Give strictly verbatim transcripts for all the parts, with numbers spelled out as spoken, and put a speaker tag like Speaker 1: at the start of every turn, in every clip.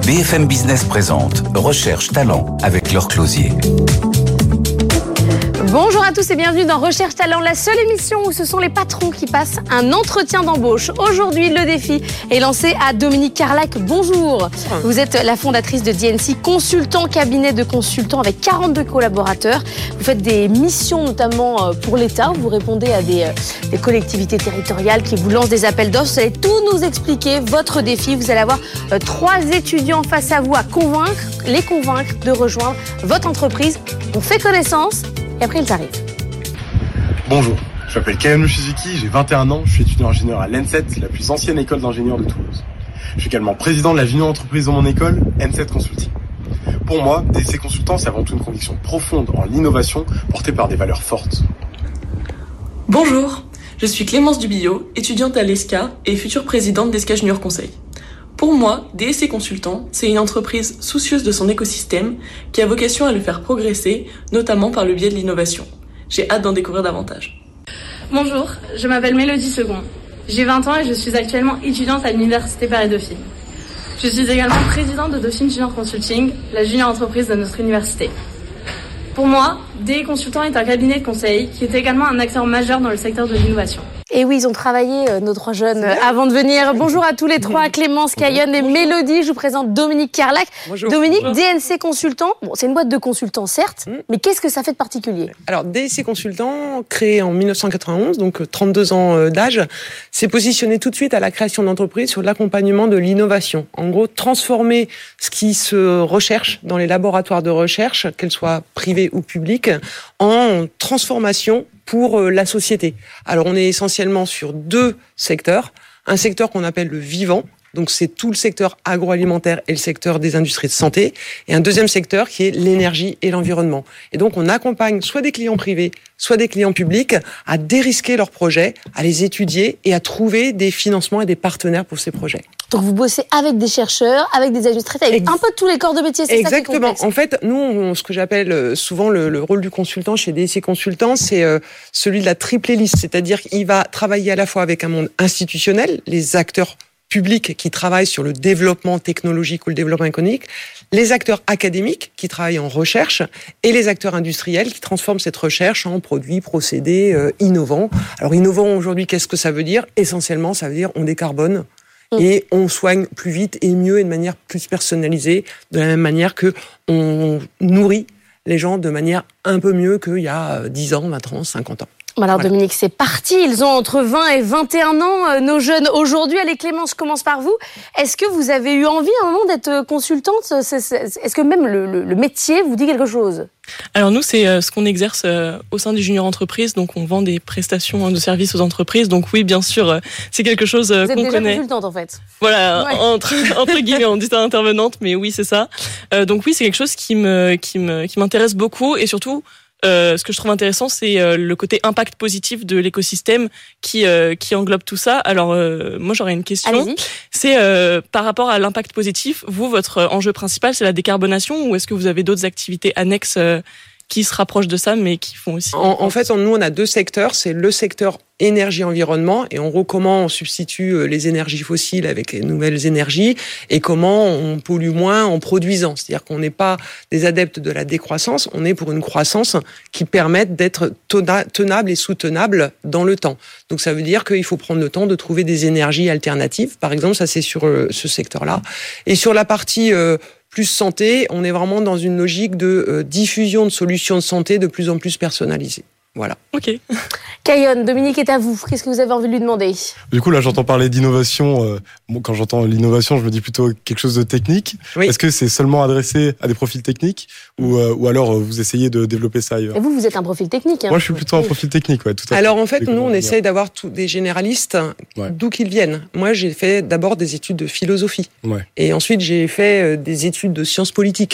Speaker 1: B F M Business présente Recherche Talent avec Laure Closier.
Speaker 2: Bonjour à tous et bienvenue dans Recherche Talent, la seule émission où ce sont les patrons qui passent un entretien d'embauche. Aujourd'hui, le défi est lancé à Dominique Carlac. Bonjour. Vous êtes la fondatrice de D N C, consultant, cabinet de consultants avec quarante-deux collaborateurs. Vous faites des missions notamment pour l'État. Vous répondez à des, des collectivités territoriales qui vous lancent des appels d'offres. Vous allez tout nous expliquer, votre défi. Vous allez avoir euh, trois étudiants face à vous à convaincre, les convaincre de rejoindre votre entreprise. On fait connaissance. Et après, ils arrivent.
Speaker 3: Bonjour, je m'appelle Kayono Shizuki, j'ai vingt et un ans, je suis étudiant ingénieur à l'E N S E T, la plus ancienne école d'ingénieurs de Toulouse. Je suis également président de la junior entreprise de mon école, N sept Consulting. Pour moi, D C Consultant, c'est avant tout une conviction profonde en l'innovation portée par des valeurs fortes.
Speaker 4: Bonjour, je suis Clémence Dubillot, étudiante à l'E S C A et future présidente d'E S C A Junior Conseil. Pour moi, D C Consultant, c'est une entreprise soucieuse de son écosystème qui a vocation à le faire progresser, notamment par le biais de l'innovation. J'ai hâte d'en découvrir davantage.
Speaker 5: Bonjour, je m'appelle Mélodie Second. J'ai vingt ans et je suis actuellement étudiante à l'Université Paris-Dauphine. Je suis également présidente de Dauphine Junior Consulting, la junior entreprise de notre université. Pour moi, D C Consultant est un cabinet de conseil qui est également un acteur majeur dans le secteur de l'innovation.
Speaker 2: Et oui, ils ont travaillé, euh, nos trois jeunes, euh, avant de venir. Bonjour à tous les trois, Clémence, Kayon et Mélodie. Je vous présente Dominique Carlac. Bonjour. Dominique, Bonjour. D N C Consultant. Bon, c'est une boîte de consultants, certes, mmh. mais qu'est-ce que ça fait de particulier ?
Speaker 6: Alors, D N C Consultant, créé en dix-neuf cent quatre-vingt-onze, donc trente-deux ans d'âge, s'est positionné tout de suite à la création d'entreprises sur l'accompagnement de l'innovation. En gros, transformer ce qui se recherche dans les laboratoires de recherche, qu'elles soient privés ou publics, en transformation pour la société. Alors, on est essentiellement sur deux secteurs. Un secteur qu'on appelle le vivant, donc c'est tout le secteur agroalimentaire et le secteur des industries de santé. Et un deuxième secteur qui est l'énergie et l'environnement. Et donc, on accompagne soit des clients privés, soit des clients publics à dérisquer leurs projets, à les étudier et à trouver des financements et des partenaires pour ces projets.
Speaker 2: Donc vous bossez avec des chercheurs, avec des administrateurs, avec Ex- un peu tous les corps de métier, c'est
Speaker 6: Exactement.
Speaker 2: Ça qui est complexe.
Speaker 6: En fait, nous, on, ce que j'appelle souvent le, le rôle du consultant chez D N C Consultant, c'est euh, celui de la triple hélice, c'est-à-dire qu'il va travailler à la fois avec un monde institutionnel, les acteurs publics qui travaillent sur le développement technologique ou le développement économique, les acteurs académiques qui travaillent en recherche et les acteurs industriels qui transforment cette recherche en produits, procédés euh, innovants. Alors innovant aujourd'hui, qu'est-ce que ça veut dire ? Essentiellement, ça veut dire on décarbone mmh. et on soigne plus vite et mieux et de manière plus personnalisée, de la même manière que on nourrit les gens de manière un peu mieux qu'il y a dix ans, vingt ans, cinquante ans.
Speaker 2: Alors
Speaker 6: voilà.
Speaker 2: Dominique, c'est parti. Ils ont entre vingt et vingt et un ans, euh, nos jeunes aujourd'hui. Allez Clémence, je commence par vous. Est-ce que vous avez eu envie à un moment d'être consultante ? c'est, c'est, Est-ce que même le, le, le métier vous dit quelque chose ?
Speaker 4: Alors nous, c'est euh, ce qu'on exerce euh, au sein du junior entreprise. Donc on vend des prestations de services aux entreprises. Donc oui, bien sûr, euh, c'est quelque chose euh,
Speaker 2: vous
Speaker 4: qu'on
Speaker 2: êtes déjà
Speaker 4: connaît.
Speaker 2: Consultante en fait.
Speaker 4: Voilà,
Speaker 2: ouais.
Speaker 4: entre, entre guillemets, on dit ça intervenante, mais oui, c'est ça. Euh, donc oui, c'est quelque chose qui me, qui me, qui m'intéresse beaucoup et surtout. Euh, ce que je trouve intéressant, c'est euh, le côté impact positif de l'écosystème qui euh, qui englobe tout ça. Alors euh, moi, j'aurais une question.
Speaker 2: Allez-y.
Speaker 4: C'est euh, par rapport à l'impact positif. Vous, votre enjeu principal, c'est la décarbonation, ou est-ce que vous avez d'autres activités annexes euh, qui se rapprochent de ça, mais qui font aussi.
Speaker 6: En, en fait, nous, on a deux secteurs. C'est le secteur énergie-environnement et on voit comment on substitue les énergies fossiles avec les nouvelles énergies et comment on pollue moins en produisant. C'est-à-dire qu'on n'est pas des adeptes de la décroissance, on est pour une croissance qui permette d'être tenable et soutenable dans le temps. Donc ça veut dire qu'il faut prendre le temps de trouver des énergies alternatives. Par exemple, ça c'est sur ce secteur-là. Et sur la partie euh, plus santé, on est vraiment dans une logique de euh, diffusion de solutions de santé de plus en plus personnalisées. Voilà.
Speaker 4: Ok.
Speaker 2: Kayon, Dominique est à vous. Qu'est-ce que vous avez envie de lui demander ?
Speaker 3: Du coup, là, j'entends parler d'innovation. Euh, bon, quand j'entends l'innovation, je me dis plutôt quelque chose de technique. Oui. Est-ce que c'est seulement adressé à des profils techniques ou, euh, ou alors euh, vous essayez de développer ça ailleurs ?
Speaker 2: Et vous, vous êtes un profil technique. Hein.
Speaker 3: Moi, je suis plutôt un profil technique, ouais, tout à fait.
Speaker 6: Alors, en fait, nous, on essaye d'avoir tous des généralistes, ouais. d'où qu'ils viennent. Moi, j'ai fait d'abord des études de philosophie.
Speaker 3: Ouais.
Speaker 6: Et ensuite, j'ai fait des études de sciences politiques.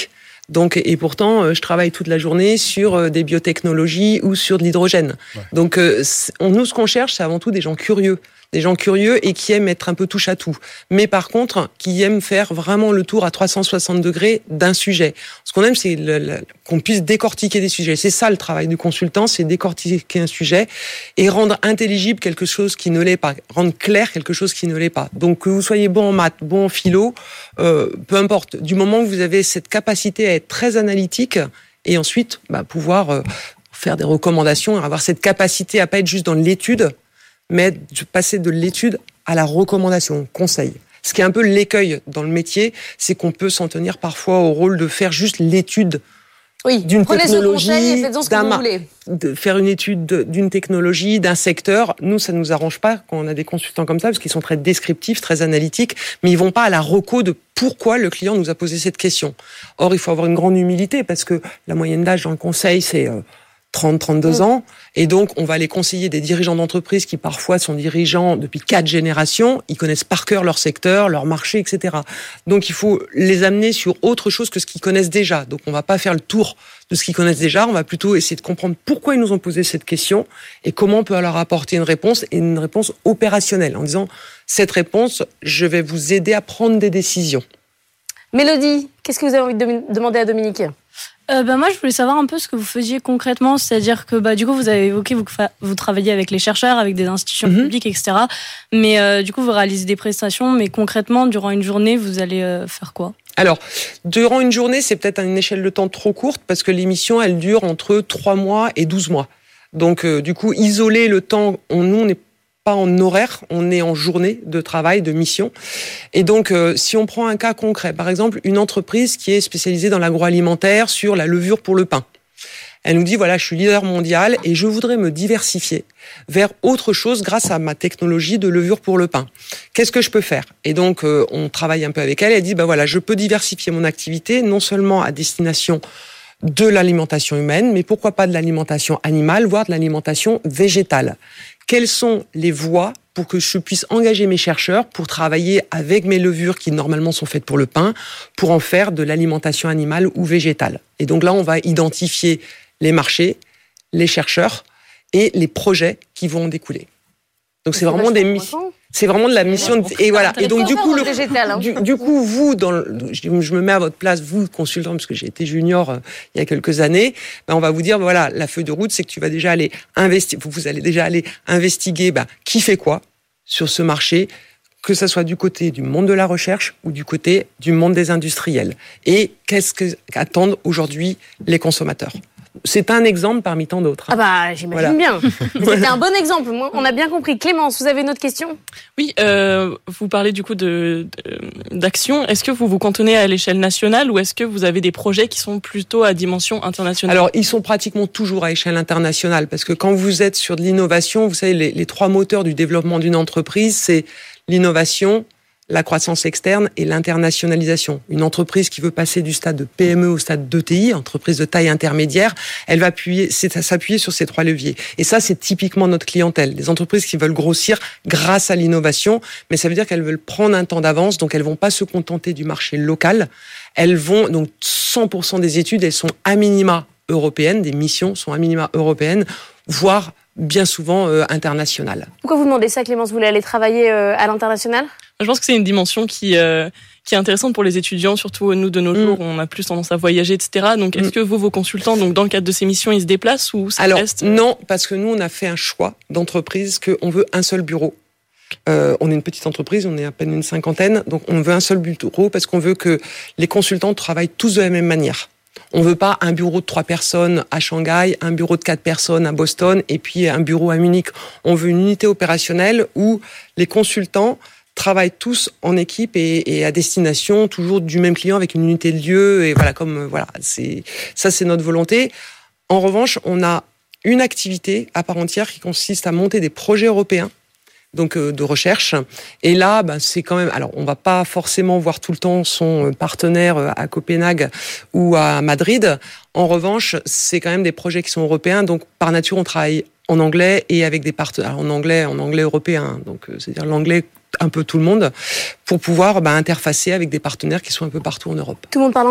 Speaker 6: Donc, et pourtant, je travaille toute la journée sur des biotechnologies ou sur de l'hydrogène. Ouais. Donc, on, nous, ce qu'on cherche, c'est avant tout des gens curieux. Des gens curieux et qui aiment être un peu touche à tout. Mais par contre, qui aiment faire vraiment le tour à trois cent soixante degrés d'un sujet. Ce qu'on aime, c'est le, le, qu'on puisse décortiquer des sujets. C'est ça le travail du consultant, c'est décortiquer un sujet et rendre intelligible quelque chose qui ne l'est pas, rendre clair quelque chose qui ne l'est pas. Donc que vous soyez bon en maths, bon en philo, euh, peu importe. Du moment que vous avez cette capacité à être très analytique et ensuite bah, pouvoir euh, faire des recommandations, avoir cette capacité à pas être juste dans l'étude, mais de passer de l'étude à la recommandation, conseil. Ce qui est un peu l'écueil dans le métier, c'est qu'on peut s'en tenir parfois au rôle de faire juste l'étude
Speaker 2: oui,
Speaker 6: d'une technologie,
Speaker 2: conseil et faites-en ce que vous voulez.
Speaker 6: De faire une étude de, d'une technologie, d'un secteur. Nous, ça nous arrange pas quand on a des consultants comme ça, parce qu'ils sont très descriptifs, très analytiques, mais ils vont pas à la reco de pourquoi le client nous a posé cette question. Or, il faut avoir une grande humilité, parce que la moyenne d'âge dans le conseil, c'est euh, trente, trente-deux mmh. ans. Et donc, on va aller conseiller des dirigeants d'entreprise qui parfois sont dirigeants depuis quatre générations. Ils connaissent par cœur leur secteur, leur marché, et cetera. Donc, il faut les amener sur autre chose que ce qu'ils connaissent déjà. Donc, on va pas faire le tour de ce qu'ils connaissent déjà. On va plutôt essayer de comprendre pourquoi ils nous ont posé cette question et comment on peut leur apporter une réponse et une réponse opérationnelle en disant, cette réponse, je vais vous aider à prendre des décisions.
Speaker 2: Mélodie, qu'est-ce que vous avez envie de demander à Dominique ?
Speaker 5: Euh, bah moi, je voulais savoir un peu ce que vous faisiez concrètement, c'est-à-dire que bah du coup, vous avez évoqué vous vous travaillez avec les chercheurs, avec des institutions mmh. publiques, et cetera. Mais euh, du coup, vous réalisez des prestations, mais concrètement, durant une journée, vous allez euh, faire quoi ?
Speaker 6: Alors, durant une journée, c'est peut-être à une échelle de temps trop courte parce que l'émission, elle dure entre trois mois et douze mois. Donc, euh, du coup, isoler le temps, on, nous, on n'est pas en horaire, on est en journée de travail, de mission. Et donc, euh, si on prend un cas concret, par exemple, une entreprise qui est spécialisée dans l'agroalimentaire sur la levure pour le pain. Elle nous dit, voilà, je suis leader mondial et je voudrais me diversifier vers autre chose grâce à ma technologie de levure pour le pain. Qu'est-ce que je peux faire ? Et donc, euh, on travaille un peu avec elle. Elle dit, ben voilà, je peux diversifier mon activité, non seulement à destination de l'alimentation humaine, mais pourquoi pas de l'alimentation animale, voire de l'alimentation végétale. Quelles sont les voies pour que je puisse engager mes chercheurs pour travailler avec mes levures qui normalement sont faites pour le pain, pour en faire de l'alimentation animale ou végétale. Et donc là, on va identifier les marchés, les chercheurs et les projets qui vont en découler. Donc c'est, c'est vraiment des missions. C'est vraiment de la mission de... et voilà. Et donc du coup, le...
Speaker 2: végétal, hein.
Speaker 6: du, du coup, vous, dans le... je me mets à votre place, vous consultant, parce que j'ai été junior euh, il y a quelques années, ben on va vous dire, ben, voilà, la feuille de route, c'est que tu vas déjà aller investiguer, vous allez déjà aller investiguer, ben, qui fait quoi sur ce marché, que ça soit du côté du monde de la recherche ou du côté du monde des industriels. Et qu'est-ce que attendent aujourd'hui les consommateurs ? C'est un exemple parmi tant d'autres.
Speaker 2: Ah bah, j'imagine voilà. bien. C'était un bon exemple. On a bien compris. Clémence, vous avez une autre question ?
Speaker 4: Oui, euh, vous parlez du coup de, de, d'action. Est-ce que vous vous cantonnez à l'échelle nationale ou est-ce que vous avez des projets qui sont plutôt à dimension internationale ?
Speaker 6: Alors, ils sont pratiquement toujours à échelle internationale parce que quand vous êtes sur de l'innovation, vous savez, les, les trois moteurs du développement d'une entreprise, c'est l'innovation, la croissance externe et l'internationalisation. Une entreprise qui veut passer du stade de P M E au stade d'E T I, entreprise de taille intermédiaire, elle va appuyer, c'est à s'appuyer sur ces trois leviers. Et ça, c'est typiquement notre clientèle. Des entreprises qui veulent grossir grâce à l'innovation, mais ça veut dire qu'elles veulent prendre un temps d'avance, donc elles vont pas se contenter du marché local. Elles vont, donc cent pour cent des études, elles sont à minima européennes, des missions sont à minima européennes, voire bien souvent euh, internationales.
Speaker 2: Pourquoi vous demandez ça, Clémence ? Vous voulez aller travailler euh, à l'international ?
Speaker 4: Je pense que c'est une dimension qui euh, qui est intéressante pour les étudiants, surtout nous de nos mmh. jours, où on a plus tendance à voyager, et cetera. Donc, est-ce mmh. que vous, vos consultants, donc dans le cadre de ces missions, ils se déplacent ou ça
Speaker 6: Alors,
Speaker 4: reste...
Speaker 6: non, parce que nous, on a fait un choix d'entreprise qu'on veut un seul bureau. Euh, on est une petite entreprise, on est à peine une cinquantaine, donc on veut un seul bureau parce qu'on veut que les consultants travaillent tous de la même manière. On veut pas un bureau de trois personnes à Shanghai, un bureau de quatre personnes à Boston et puis un bureau à Munich. On veut une unité opérationnelle où les consultants travaillent tous en équipe et, et à destination toujours du même client avec une unité de lieu et voilà comme voilà c'est ça c'est notre volonté. En revanche, on a une activité à part entière qui consiste à monter des projets européens. Donc euh, de recherche. Et là, ben, c'est quand même. Alors, on va pas forcément voir tout le temps son partenaire à Copenhague ou à Madrid. En revanche, c'est quand même des projets qui sont européens. Donc, par nature, on travaille en anglais et avec des partenaires en anglais, en anglais européen. Donc, euh, c'est-à-dire l'anglais un peu tout le monde pour pouvoir ben, interfacer avec des partenaires qui sont un peu partout en Europe.
Speaker 2: Tout le monde parle anglais ?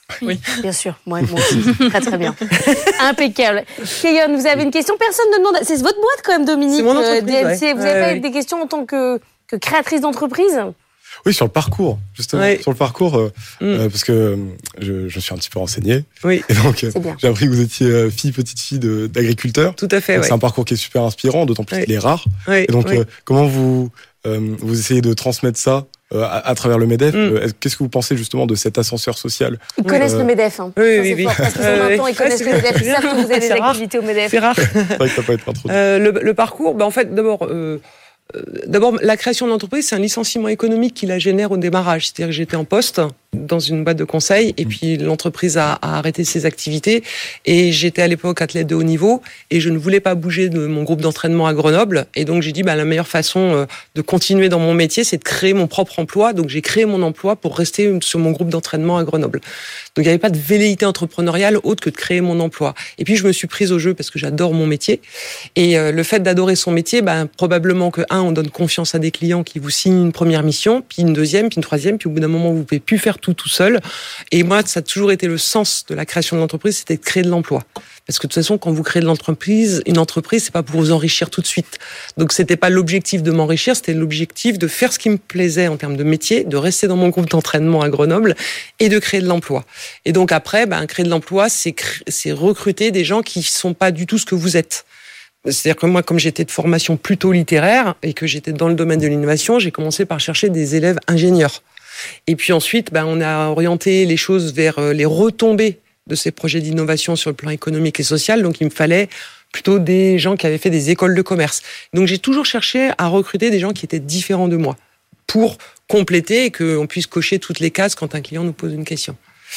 Speaker 2: Oui, bien sûr. Moi, moi aussi. Très, très bien. Impeccable. Keyon, vous avez une question? Personne ne demande. C'est votre boîte, quand même, Dominique.
Speaker 6: C'est mon entreprise,
Speaker 2: D N C.
Speaker 6: ouais.
Speaker 2: Vous n'avez
Speaker 6: ouais,
Speaker 2: pas
Speaker 6: ouais.
Speaker 2: des questions en tant que, que créatrice d'entreprise?
Speaker 3: Oui, sur le parcours, justement.
Speaker 6: Ouais.
Speaker 3: Sur le parcours, euh,
Speaker 6: Mm.
Speaker 3: euh, parce que euh, je, je suis un petit peu renseigné.
Speaker 6: Oui,
Speaker 3: Et donc, euh,
Speaker 2: C'est bien.
Speaker 3: j'ai appris que vous étiez euh, fille, petite fille de, d'agriculteur.
Speaker 6: tout à fait.
Speaker 3: Donc,
Speaker 6: Ouais.
Speaker 3: c'est un parcours qui est super inspirant, d'autant plus
Speaker 6: Ouais.
Speaker 3: qu'il est rare.
Speaker 6: Ouais,
Speaker 3: Et donc,
Speaker 6: ouais.
Speaker 3: euh, comment vous, euh, vous essayez de transmettre ça euh, à, à travers le MEDEF?
Speaker 6: Mm.
Speaker 3: Euh, Qu'est-ce que vous pensez justement de cet ascenseur social?
Speaker 2: Ils connaissent
Speaker 3: Euh,
Speaker 2: le MEDEF. Hein.
Speaker 6: oui,
Speaker 2: Ça,
Speaker 6: oui,
Speaker 2: c'est
Speaker 6: oui.
Speaker 2: fort, parce qu'ils sont
Speaker 6: Euh,
Speaker 2: maintenant,
Speaker 6: oui.
Speaker 2: ils connaissent
Speaker 6: Ouais,
Speaker 2: le MEDEF. Ils savent que vous avez des
Speaker 6: c'est rare.
Speaker 2: activités au MEDEF.
Speaker 6: C'est rare.
Speaker 3: C'est vrai que ça peut être introduit.
Speaker 6: Euh, le, le parcours, bah en fait, d'abord, euh, euh, d'abord, la création d'entreprise, c'est un licenciement économique qui la génère au démarrage. C'est-à-dire que j'étais en poste dans une boîte de conseil et puis l'entreprise a, a arrêté ses activités et j'étais à l'époque athlète de haut niveau et je ne voulais pas bouger de mon groupe d'entraînement à Grenoble et donc j'ai dit bah la meilleure façon euh, de continuer dans mon métier, c'est de créer mon propre emploi. Donc j'ai créé mon emploi pour rester sur mon groupe d'entraînement à Grenoble. Donc il n'y avait pas de velléité entrepreneuriale autre que de créer mon emploi. Et puis je me suis prise au jeu parce que j'adore mon métier et euh, le fait d'adorer son métier, ben probablement que un, on donne confiance à des clients qui vous signent une première mission, puis une deuxième, puis une troisième, puis au bout d'un moment vous pouvez plus faire tout tout seul. Et moi, ça a toujours été le sens de la création de l'entreprise, c'était de créer de l'emploi. Parce que de toute façon, quand vous créez de l'entreprise, une entreprise, c'est pas pour vous enrichir tout de suite. Donc c'était pas l'objectif de m'enrichir, c'était l'objectif de faire ce qui me plaisait en termes de métier, de rester dans mon groupe d'entraînement à Grenoble et de créer de l'emploi. Et donc après, ben, créer de l'emploi, c'est, cr- c'est recruter des gens qui sont pas du tout ce que vous êtes. C'est-à-dire que moi, comme j'étais de formation plutôt littéraire et que j'étais dans le domaine de l'innovation, j'ai commencé par chercher des élèves ingénieurs. Et puis ensuite, ben, on a orienté les choses vers les retombées de ces projets d'innovation sur le plan économique et social. Donc, il me fallait plutôt des gens qui avaient fait des écoles de commerce. Donc, j'ai toujours cherché à recruter des gens qui étaient différents de moi pour compléter et qu'on puisse cocher toutes les cases quand un client nous pose une question.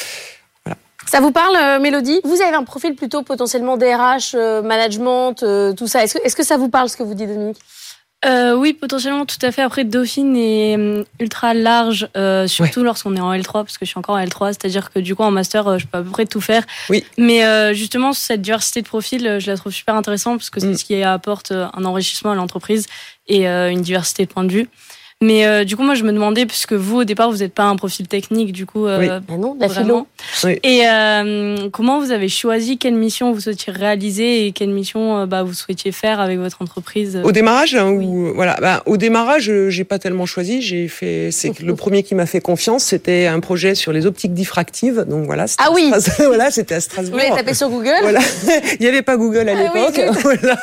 Speaker 2: Ça vous parle, euh, Mélodie? Vous avez un profil plutôt potentiellement D R H, euh, management, euh, tout ça. Est-ce que, est-ce que ça vous parle, ce que vous dites, Dominique?
Speaker 5: Euh, oui, potentiellement, tout à fait. Après, Dauphine est euh, ultra large, euh, surtout ouais. lorsqu'on est en L trois, parce que je suis encore en L trois, c'est-à-dire que du coup, en master, euh, je peux à peu près tout faire.
Speaker 6: Oui.
Speaker 5: Mais euh, justement, cette diversité de profils, euh, je la trouve super intéressante, parce que c'est mm. ce qui apporte euh, un enrichissement à l'entreprise et euh, une diversité de points de vue. Mais euh, du coup, moi, je me demandais, puisque vous, au départ, vous n'êtes pas un profil technique, du coup... Euh,
Speaker 6: oui.
Speaker 2: Ben non, la philo.
Speaker 6: Oui.
Speaker 5: Et euh, comment vous avez choisi quelle mission vous souhaitiez réaliser et quelle mission euh, bah, vous souhaitiez faire avec votre entreprise?
Speaker 6: Au démarrage, hein, où, voilà, bah, au démarrage, j'ai pas tellement choisi. J'ai fait, c'est le premier qui m'a fait confiance. C'était un projet sur les optiques diffractives. Donc voilà.
Speaker 2: Ah oui.
Speaker 6: Stras- voilà, c'était à Strasbourg.
Speaker 2: Vous l'avez tapé sur Google.
Speaker 6: Voilà. Il n'y avait pas Google à l'époque.
Speaker 2: Ah oui,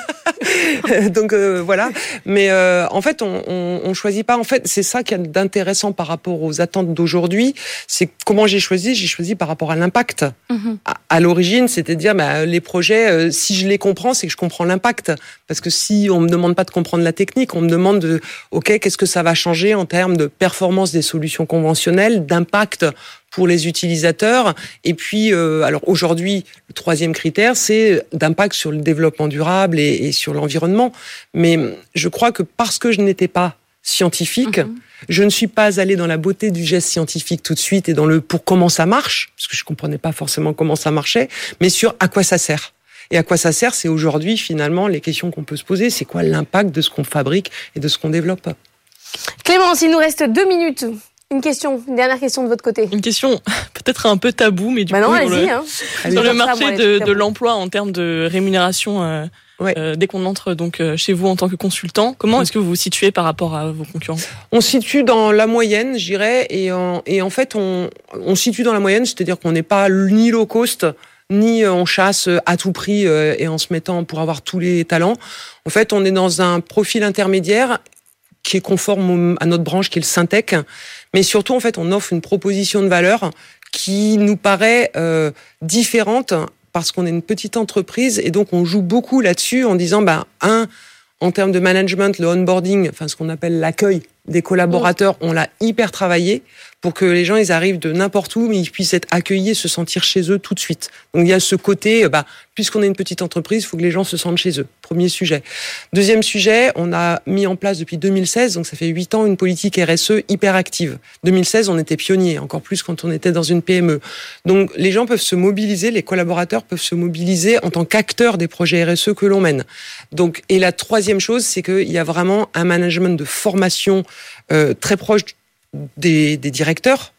Speaker 6: voilà. Donc euh, voilà. Mais euh, en fait, on, on, on choisit pas. En fait, c'est ça qui est d'intéressant par rapport aux attentes d'aujourd'hui. C'est comment j'ai choisi. J'ai choisi par rapport à l'impact. Mm-hmm. À, à l'origine, c'était de dire, bah, les projets, euh, si je les comprends, c'est que je comprends l'impact. Parce que si on me demande pas de comprendre la technique, on me demande de, ok, qu'est-ce que ça va changer en termes de performance des solutions conventionnelles, d'impact pour les utilisateurs. Et puis, euh, alors aujourd'hui, le troisième critère, c'est d'impact sur le développement durable et, et sur l'environnement. Mais je crois que parce que je n'étais pas scientifique, mm-hmm. je ne suis pas allée dans la beauté du geste scientifique tout de suite et dans le pour comment ça marche, parce que je comprenais pas forcément comment ça marchait, mais sur à quoi ça sert. Et à quoi ça sert, c'est aujourd'hui, finalement, les questions qu'on peut se poser, c'est quoi l'impact de ce qu'on fabrique et de ce qu'on développe.
Speaker 2: Clémence, il nous reste deux minutes. Une question, une dernière question de votre côté.
Speaker 4: Une question peut-être un peu tabou, mais du
Speaker 2: bah
Speaker 4: coup,
Speaker 2: non,
Speaker 4: sur
Speaker 2: allez-y,
Speaker 4: le,
Speaker 2: hein.
Speaker 4: sur le marché ça, moi, de, de l'emploi en termes de rémunération, euh,
Speaker 6: ouais.
Speaker 4: euh, dès qu'on entre donc euh, chez vous en tant que consultant, comment est-ce que vous vous situez par rapport à vos concurrents? On
Speaker 6: se situe dans la moyenne, je dirais, et en, et en fait, on, on se situe dans la moyenne, c'est-à-dire qu'on n'est pas ni low cost, ni on chasse à tout prix et en se mettant pour avoir tous les talents. En fait, on est dans un profil intermédiaire qui est conforme à notre branche, qui est le Syntec. Mais surtout, en fait, on offre une proposition de valeur qui nous paraît euh, différente parce qu'on est une petite entreprise et donc on joue beaucoup là-dessus en disant, bah, un, en termes de management, le onboarding, enfin ce qu'on appelle l'accueil des collaborateurs, on l'a hyper travaillé pour que les gens ils arrivent de n'importe où, mais ils puissent être accueillis et se sentir chez eux tout de suite. Donc il y a ce côté, bah, puisqu'on est une petite entreprise, il faut que les gens se sentent chez eux. Premier sujet. Deuxième sujet, on a mis en place depuis deux mille seize, donc ça fait huit ans, une politique R S E hyper active. deux mille seize, on était pionniers, encore plus quand on était dans une P M E. Donc les gens peuvent se mobiliser, les collaborateurs peuvent se mobiliser en tant qu'acteurs des projets R S E que l'on mène. Donc, et la troisième chose, c'est qu'il y a vraiment un management de formation euh, très proche des, des directeurs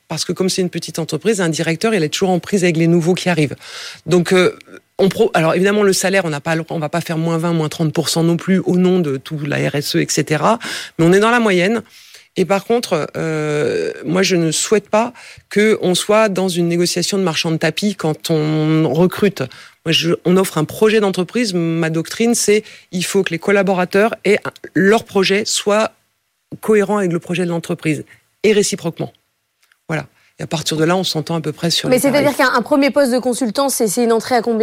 Speaker 6: parce que comme c'est une petite entreprise, un directeur, il est toujours en prise avec les nouveaux qui arrivent. Donc, euh, on pro... alors évidemment, le salaire, on n'a pas, on va pas faire moins vingt, moins trente pour cent non plus au nom de tout la R S E, et cetera. Mais on est dans la moyenne. Et par contre, euh, moi, je ne souhaite pas qu'on soit dans une négociation de marchand de tapis quand on recrute. Moi, je, on offre un projet d'entreprise. Ma doctrine, c'est il faut que les collaborateurs et leur projet soient cohérents avec le projet de l'entreprise et réciproquement. Voilà. Et à partir de là, on s'entend à peu près sur.
Speaker 2: Mais
Speaker 6: les
Speaker 2: c'est-à-dire
Speaker 6: tarifs.
Speaker 2: qu'un premier poste de consultant, c'est, c'est une entrée à combien ?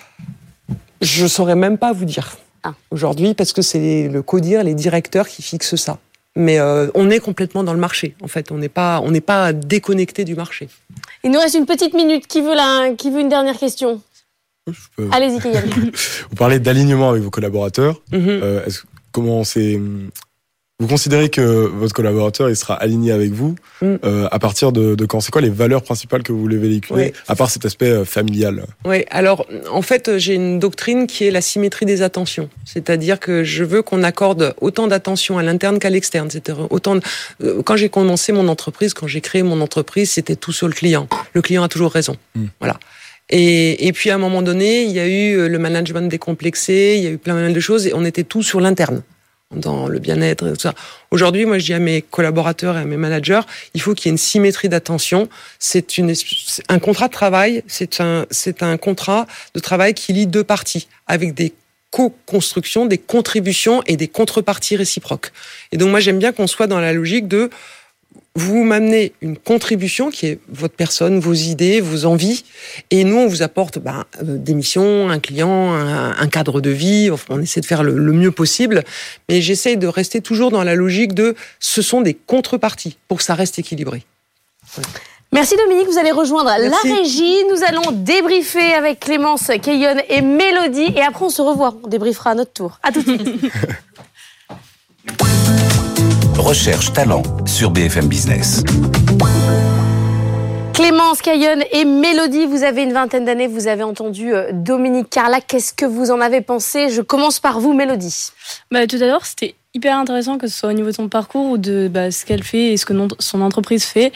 Speaker 6: Je saurais même pas vous dire
Speaker 2: ah.
Speaker 6: aujourd'hui parce que c'est le CODIR, les directeurs qui fixent ça. Mais euh, on est complètement dans le marché, en fait. On n'est pas, on n'est pas déconnecté du marché.
Speaker 2: Il nous reste une petite minute. Qui veut, la, qui veut une dernière question ?
Speaker 3: Je peux...
Speaker 2: Allez-y, Kayan.
Speaker 3: Vous parlez d'alignement avec vos collaborateurs.
Speaker 6: Mm-hmm.
Speaker 3: Euh, est-ce, comment c'est... Vous considérez que votre collaborateur il sera aligné avec vous mm. euh, à partir de, de quand ? C'est quoi les valeurs principales que vous voulez véhiculer, oui. à part cet aspect euh, familial ?
Speaker 6: Oui, alors en fait j'ai une doctrine qui est la symétrie des attentions. C'est-à-dire que je veux qu'on accorde autant d'attention à l'interne qu'à l'externe. C'était autant de... Quand j'ai commencé mon entreprise, quand j'ai créé mon entreprise, c'était tout sur le client. Le client a toujours raison. Mm. Voilà. Et, et puis à un moment donné, il y a eu le management décomplexé, il y a eu plein de choses et on était tous sur l'interne. Dans le bien-être et tout ça. Aujourd'hui, moi, je dis à mes collaborateurs et à mes managers, il faut qu'il y ait une symétrie d'attention. C'est une, c'est un contrat de travail, c'est un, c'est un contrat de travail qui lie deux parties, avec des co-constructions, des contributions et des contreparties réciproques. Et donc, moi, j'aime bien qu'on soit dans la logique de vous m'amenez une contribution qui est votre personne, vos idées, vos envies, et nous on vous apporte ben, des missions, un client, un, un cadre de vie. Enfin, on essaie de faire le, le mieux possible, mais j'essaie de rester toujours dans la logique de ce sont des contreparties pour que ça reste équilibré. Voilà.
Speaker 2: Merci Dominique, vous allez rejoindre
Speaker 6: Merci.
Speaker 2: La régie. Nous allons débriefer avec Clémence, Kayon et Mélodie, et après on se revoit. On débriefera à notre tour. À tout de suite.
Speaker 1: Recherche talent sur B F M Business.
Speaker 2: Clémence, Kayon et Mélodie, vous avez une vingtaine d'années, vous avez entendu Dominique Carlac. Qu'est-ce que vous en avez pensé ? Je commence par vous, Mélodie.
Speaker 5: Bah, tout à l'heure, c'était hyper intéressant, que ce soit au niveau de son parcours ou de bah, ce qu'elle fait et ce que son entreprise fait.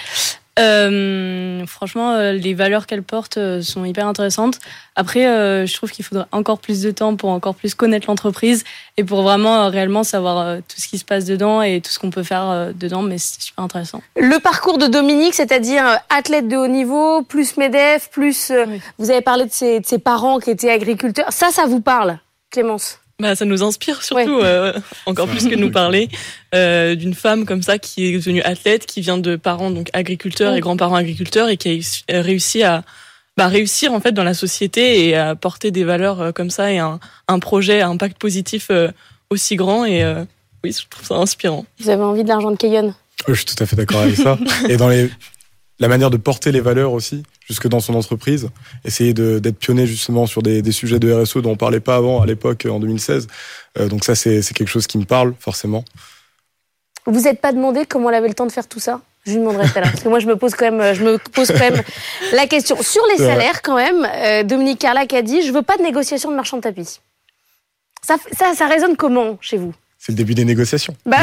Speaker 5: Euh, franchement, euh, les valeurs qu'elle porte euh, sont hyper intéressantes. Après, euh, je trouve qu'il faudrait encore plus de temps pour encore plus connaître l'entreprise et pour vraiment euh, réellement savoir euh, tout ce qui se passe dedans et tout ce qu'on peut faire euh, dedans, mais c'est super intéressant.
Speaker 2: Le parcours de Dominique, c'est-à-dire euh, athlète de haut niveau, plus MEDEF, plus... Euh, oui. Vous avez parlé de ses, de ses parents qui étaient agriculteurs. Ça, ça vous parle, Clémence ?
Speaker 4: Bah, ça nous inspire surtout, ouais. euh, encore plus que nous parler euh, d'une femme comme ça qui est devenue athlète, qui vient de parents donc agriculteurs ouais. et grands-parents agriculteurs et qui a réussi à bah, réussir en fait dans la société et à porter des valeurs euh, comme ça et un, un projet à impact positif euh, aussi grand et euh, oui, je trouve ça inspirant.
Speaker 2: Vous avez envie de l'argent de Kayon ?
Speaker 3: Je suis tout à fait d'accord avec ça. Et dans les la manière de porter les valeurs aussi, jusque dans son entreprise, essayer de, d'être pionnier justement sur des, des sujets de R S E dont on parlait pas avant à l'époque en deux mille seize. Euh, donc ça c'est, c'est quelque chose qui me parle forcément.
Speaker 2: Vous vous êtes pas demandé comment elle avait le temps de faire tout ça ? Je lui demanderai tout à l'heure, parce que moi je me pose quand même, je me pose quand même la question sur les c'est salaires vrai. Quand même. Euh, Dominique Carlac a dit, je veux pas de négociation de marchand de tapis. Ça, ça, ça résonne comment chez vous ?
Speaker 3: C'est le début des négociations.
Speaker 2: Bah,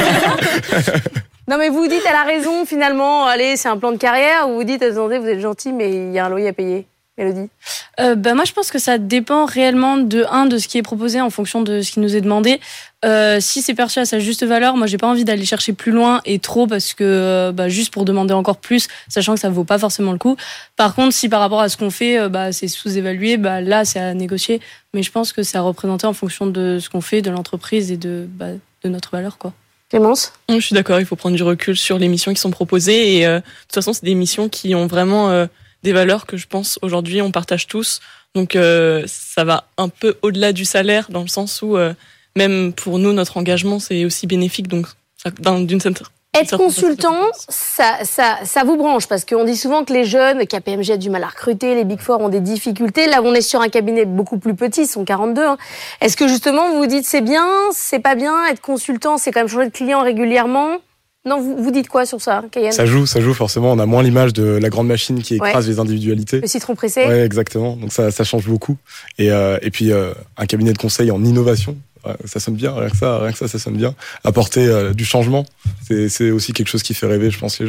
Speaker 2: non mais vous dites elle a raison finalement, allez c'est un plan de carrière, ou vous dites attendez vous êtes gentil mais il y a un loyer à payer. Mélodie ?
Speaker 5: euh, bah, Moi je pense que ça dépend réellement de un de ce qui est proposé en fonction de ce qui nous est demandé. Euh, si c'est perçu à sa juste valeur, moi j'ai pas envie d'aller chercher plus loin et trop parce que bah, juste pour demander encore plus, sachant que ça vaut pas forcément le coup. Par contre si par rapport à ce qu'on fait bah, c'est sous-évalué, bah, là c'est à négocier, mais je pense que c'est à représenter en fonction de ce qu'on fait, de l'entreprise et de, bah, de notre valeur quoi.
Speaker 2: Clémence ?
Speaker 4: Je suis d'accord, il faut prendre du recul sur les missions qui sont proposées et euh, de toute façon c'est des missions qui ont vraiment euh, des valeurs que je pense aujourd'hui on partage tous, donc euh, ça va un peu au-delà du salaire dans le sens où euh, même pour nous notre engagement c'est aussi bénéfique, donc ça, d'une certaine
Speaker 2: être consultant, ça, ça, ça vous branche parce qu'on dit souvent que les jeunes, K P M G a du mal à recruter, les Big Four ont des difficultés. Là, on est sur un cabinet beaucoup plus petit, ils sont quarante-deux. Hein. Est-ce que justement vous vous dites c'est bien, c'est pas bien, être consultant, c'est quand même changer de client régulièrement ? Non, vous, vous dites quoi sur ça, Kayan ?
Speaker 3: Ça joue, ça joue forcément. On a moins l'image de la grande machine qui écrase ouais. les individualités.
Speaker 2: Le citron pressé.
Speaker 3: Ouais, exactement. Donc ça, ça change beaucoup. Et, euh, et puis euh, un cabinet de conseil en innovation. Ça sonne bien, rien que ça, rien que ça, ça sonne bien. Apporter euh, du changement, c'est, c'est aussi quelque chose qui fait rêver, je pense, les jeunes.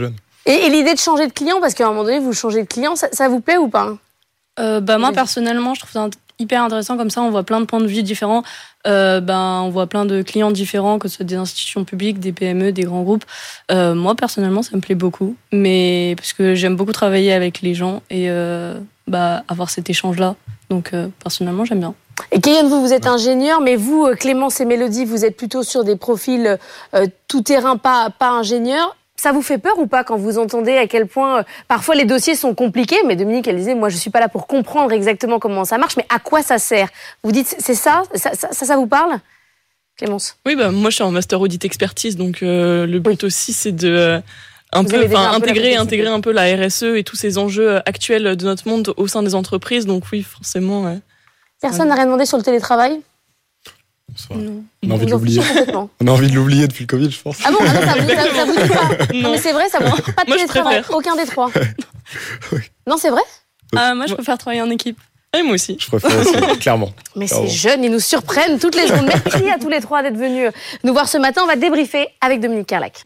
Speaker 2: Et, et l'idée de changer de client, parce qu'à un moment donné, vous changez de client, ça, ça vous plaît ou pas?
Speaker 7: euh, bah, Moi, personnellement, je trouve ça hyper intéressant. Comme ça, on voit plein de points de vue différents. Euh, ben, on voit plein de clients différents, que ce soit des institutions publiques, des P M E, des grands groupes. Euh, moi, personnellement, ça me plaît beaucoup. Mais parce que j'aime beaucoup travailler avec les gens et euh, bah, avoir cet échange-là. Donc, euh, personnellement, j'aime bien.
Speaker 2: Et Kylian, vous, vous êtes ingénieur, mais vous, Clémence et Mélodie, vous êtes plutôt sur des profils euh, tout-terrain, pas, pas ingénieurs. Ça vous fait peur ou pas quand vous entendez à quel point euh, parfois les dossiers sont compliqués? Mais Dominique, elle disait, moi je suis pas là pour comprendre exactement comment ça marche, mais à quoi ça sert? Vous dites, c'est ça ça, ça ça vous parle, Clémence?
Speaker 4: Oui, bah moi je suis en master audit expertise, donc euh, le but oui. aussi c'est de euh, un
Speaker 2: vous
Speaker 4: peu, enfin
Speaker 2: un
Speaker 4: intégrer,
Speaker 2: peu
Speaker 4: intégrer un peu la R S E et tous ces enjeux actuels de notre monde au sein des entreprises. Donc oui, forcément. Ouais.
Speaker 2: Personne n'a rien demandé sur le télétravail?
Speaker 3: Non. On a envie de l'oublier. On a envie de l'oublier depuis le Covid, je pense.
Speaker 2: Ah bon, ah non, ça, vous, ça, ça vous dit pas? Non, non mais c'est vrai, ça vous dit pas de
Speaker 4: moi,
Speaker 2: télétravail, aucun des trois. Oui. Non, c'est vrai?
Speaker 7: Ah, moi, je préfère travailler en équipe.
Speaker 4: Et moi aussi.
Speaker 3: Je préfère aussi, clairement.
Speaker 2: Mais ces jeunes, ils nous surprennent toutes les secondes. Merci à tous les trois d'être venus nous voir ce matin. On va débriefer avec Dominique Carlac.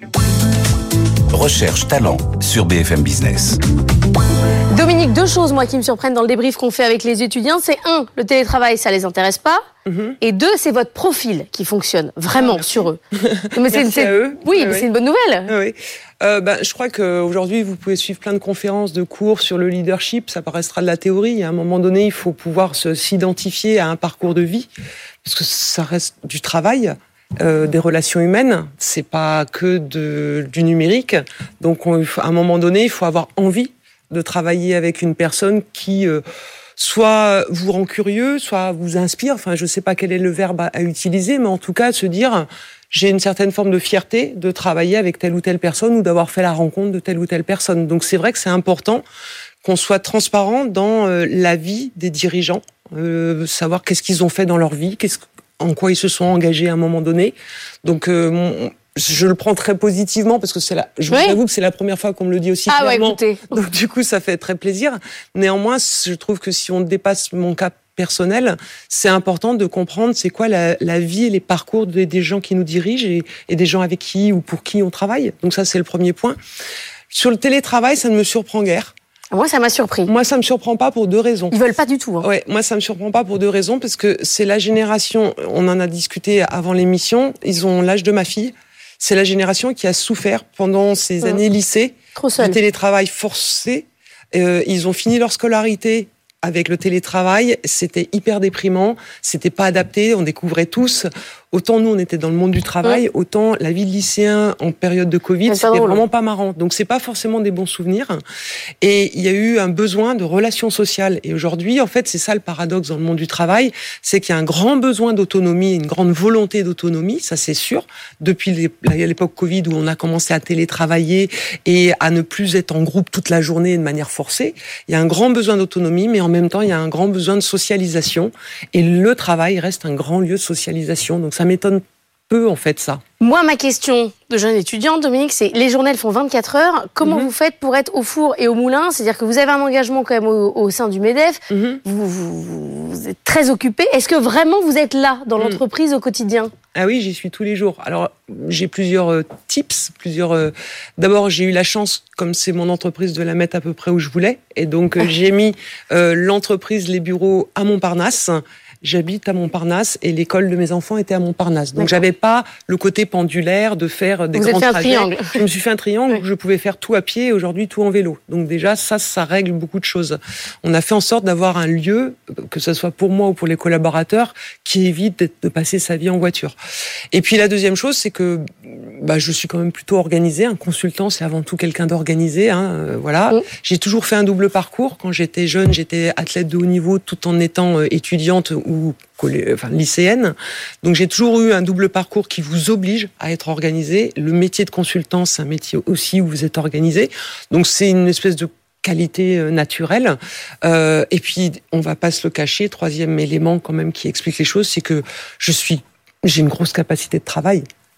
Speaker 1: Recherche talent sur B F M Business.
Speaker 2: Dominique, deux choses moi qui me surprennent dans le débrief qu'on fait avec les étudiants, c'est un, le télétravail, ça les intéresse pas, mm-hmm. et deux, c'est votre profil qui fonctionne vraiment ah, sur eux.
Speaker 6: Mais c'est, c'est... à eux.
Speaker 2: Oui,
Speaker 6: ah,
Speaker 2: mais
Speaker 6: oui.
Speaker 2: c'est une bonne nouvelle.
Speaker 6: Ah, oui. euh, ben, je crois qu'aujourd'hui, vous pouvez suivre plein de conférences, de cours sur le leadership, ça paraîtra de la théorie. À un moment donné, il faut pouvoir se, s'identifier à un parcours de vie, parce que ça reste du travail. Euh, des relations humaines, c'est pas que de, du numérique. Donc, on, à un moment donné, il faut avoir envie de travailler avec une personne qui euh, soit vous rend curieux, soit vous inspire. Enfin, je sais pas quel est le verbe à, à utiliser, mais en tout cas, se dire j'ai une certaine forme de fierté de travailler avec telle ou telle personne ou d'avoir fait la rencontre de telle ou telle personne. Donc, c'est vrai que c'est important qu'on soit transparent dans euh, la vie des dirigeants, euh, savoir qu'est-ce qu'ils ont fait dans leur vie, qu'est-ce en quoi ils se sont engagés à un moment donné. Donc, euh, mon, je le prends très positivement parce que c'est la, je vous
Speaker 2: oui.
Speaker 6: avoue que c'est la première fois qu'on me le dit aussi
Speaker 2: ah
Speaker 6: clairement.
Speaker 2: Ouais, écoutez.
Speaker 6: Donc, du coup, ça fait très plaisir. Néanmoins, je trouve que si on dépasse mon cas personnel, c'est important de comprendre c'est quoi la, la vie et les parcours des, des gens qui nous dirigent et, et des gens avec qui ou pour qui on travaille. Donc ça, c'est le premier point. Sur le télétravail, ça ne me surprend guère.
Speaker 2: Moi, ça m'a surpris.
Speaker 6: Moi, ça me surprend pas pour deux raisons.
Speaker 2: Ils veulent pas du tout. Hein.
Speaker 6: Ouais, moi, ça me surprend pas pour deux raisons parce que c'est la génération. On en a discuté avant l'émission. Ils ont l'âge de ma fille. C'est la génération qui a souffert pendant ces mmh. années lycée du télétravail forcé. Euh, ils ont fini leur scolarité avec le télétravail. C'était hyper déprimant. C'était pas adapté. On découvrait tous. Autant nous, on était dans le monde du travail, ouais. autant la vie de lycéen en période de Covid, c'était drôle. Vraiment pas marrant. Donc, c'est pas forcément des bons souvenirs. Et il y a eu un besoin de relations sociales. Et aujourd'hui, en fait, c'est ça le paradoxe dans le monde du travail, c'est qu'il y a un grand besoin d'autonomie, une grande volonté d'autonomie, ça c'est sûr. Depuis l'époque Covid où on a commencé à télétravailler et à ne plus être en groupe toute la journée de manière forcée, il y a un grand besoin d'autonomie, mais en même temps, il y a un grand besoin de socialisation. Et le travail reste un grand lieu de socialisation. Donc, ça m'étonne peu, en fait, ça.
Speaker 2: Moi, ma question de jeune étudiante, Dominique, c'est les journées, elles font vingt-quatre heures. Comment mm-hmm. vous faites pour être au four et au moulin? C'est-à-dire que vous avez un engagement quand même au, au sein du MEDEF. Mm-hmm. Vous, vous, vous êtes très occupé. Est-ce que vraiment vous êtes là, dans mm. l'entreprise, au quotidien?
Speaker 6: Ah oui, j'y suis tous les jours. Alors, j'ai plusieurs euh, tips. plusieurs. Euh... D'abord, j'ai eu la chance, comme c'est mon entreprise, de la mettre à peu près où je voulais. Et donc, euh, j'ai mis euh, l'entreprise, les bureaux à Montparnasse. J'habite à Montparnasse et l'école de mes enfants était à Montparnasse. Donc, D'accord. j'avais pas le côté pendulaire de faire des
Speaker 2: Vous
Speaker 6: grands
Speaker 2: trajets.
Speaker 6: Vous êtes fait un triangle. Je me suis fait un triangle
Speaker 2: oui.
Speaker 6: où je pouvais faire tout à pied et aujourd'hui tout en vélo. Donc déjà, ça, ça règle beaucoup de choses. On a fait en sorte d'avoir un lieu, que ce soit pour moi ou pour les collaborateurs, qui évite de passer sa vie en voiture. Et puis la deuxième chose, c'est que bah, je suis quand même plutôt organisée. Un consultant, c'est avant tout quelqu'un d'organisé. Hein, euh, voilà. Oui. J'ai toujours fait un double parcours. Quand j'étais jeune, j'étais athlète de haut niveau tout en étant euh, étudiante ou enfin, lycéenne. Donc j'ai toujours eu un double parcours qui vous oblige à être organisé. Le métier de consultant, c'est un métier aussi où vous êtes organisé. Donc c'est une espèce de qualité naturelle. Euh, et puis, on va pas se le cacher, troisième élément quand même qui explique les choses, c'est que je suis, j'ai une grosse capacité de travail.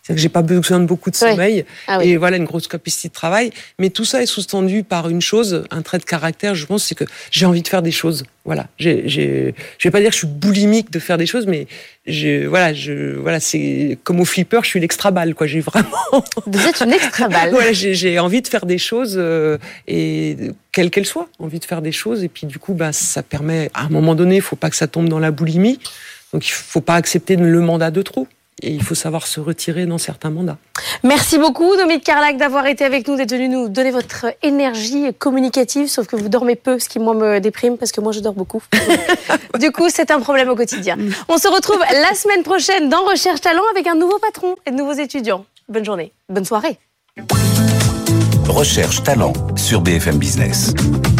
Speaker 6: C'est-à-dire que j'ai pas besoin de beaucoup de sommeil.
Speaker 2: Oui. Ah oui.
Speaker 6: Et voilà, une grosse capacité de travail. Mais tout ça est sous-tendu par une chose, un trait de caractère, je pense, c'est que j'ai envie de faire des choses. Voilà. J'ai, j'ai, je vais pas dire que je suis boulimique de faire des choses, mais je, voilà, je, voilà, c'est comme au flipper, je suis l'extra balle, quoi. J'ai vraiment.
Speaker 2: Vous êtes une extra balle.
Speaker 6: Voilà, j'ai, j'ai envie de faire des choses, euh, et quelles qu'elles soient, envie de faire des choses. Et puis, du coup, bah, ça permet, à un moment donné, il faut pas que ça tombe dans la boulimie. Donc, il faut pas accepter le mandat de trop. Et il faut savoir se retirer dans certains mandats.
Speaker 2: Merci beaucoup, Dominique Carlac, d'avoir été avec nous, d'être venu nous donner votre énergie communicative, sauf que vous dormez peu, ce qui, moi, me déprime, parce que moi, je dors beaucoup. Du coup, c'est un problème au quotidien. On se retrouve la semaine prochaine dans Recherche Talent avec un nouveau patron et de nouveaux étudiants. Bonne journée, bonne soirée.
Speaker 1: Recherche Talent sur B F M Business.